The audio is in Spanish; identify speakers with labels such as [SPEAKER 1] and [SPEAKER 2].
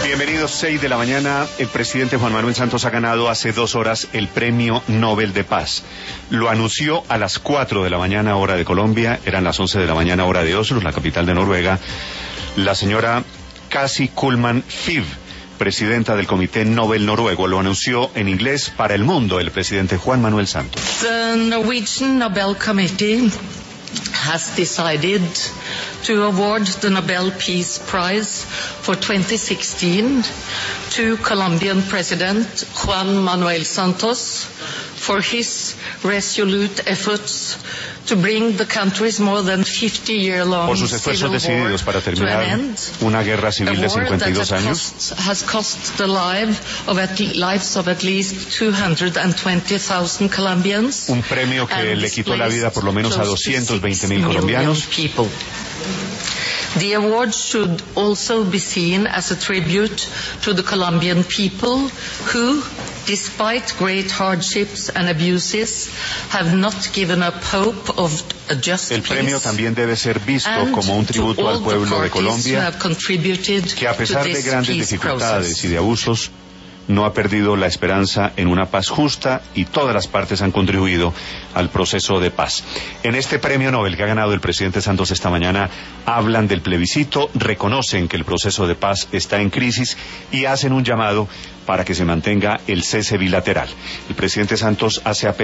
[SPEAKER 1] Bienvenidos, 6 de la mañana. El presidente Juan Manuel Santos ha ganado hace 2 horas el Premio Nobel de Paz. Lo anunció a las 4 de la mañana, hora de Colombia. Eran las 11 de la mañana, hora de Oslo, la capital de Noruega. La señora Kaci Kullmann Five, presidenta del Comité Nobel noruego, lo anunció en inglés para el mundo el presidente Juan Manuel Santos.
[SPEAKER 2] The Norwegian Nobel Committee has decided to award the Nobel Peace Prize for 2016 to Colombian President Juan Manuel Santos for his resolute efforts to bring the country's more than 50-year-long
[SPEAKER 1] por sus esfuerzos decididos para terminar una guerra civil de 52 años,
[SPEAKER 2] has cost the lives of at least 220,000 Colombians.
[SPEAKER 1] Un premio que le quitó la vida por lo menos a 220,000 colombianos.
[SPEAKER 2] The award should also be seen as a tribute to the Colombian people who, despite great hardships and abuses, have not given up hope of a just
[SPEAKER 1] El premio también debe ser visto como un tributo al pueblo de Colombia, que a pesar de grandes dificultades y de abusos, no ha perdido la esperanza en una paz justa, y todas las partes han contribuido al proceso de paz. En este premio Nobel que ha ganado el presidente Santos esta mañana, hablan del plebiscito, reconocen que el proceso de paz está en crisis y hacen un llamado para que se mantenga el cese bilateral. El presidente Santos hace